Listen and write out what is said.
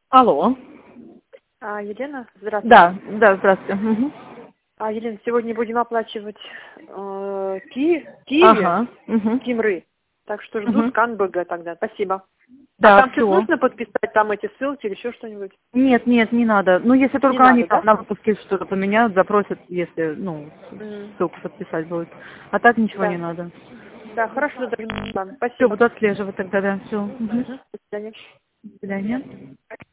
Алло. Елена, здравствуйте. Да, здравствуйте. Мгм. Елена, сегодня будем оплачивать Киеве, Ага. Угу. Кимры. Так что жду Угу. скан БГ тогда. Спасибо. А Да, там что-то все. нужно подписать, там эти ссылки или еще что-нибудь? Нет, не надо. Ну, если Не только они надо, там да? на выпуске что-то поменяют, запросят, если, М, ссылку подписать будет. А так ничего не Да. надо. Да, хорошо, дорогие. Все, Спасибо. буду отслеживать тогда, да. Все. Мгм. До свидания. До свидания.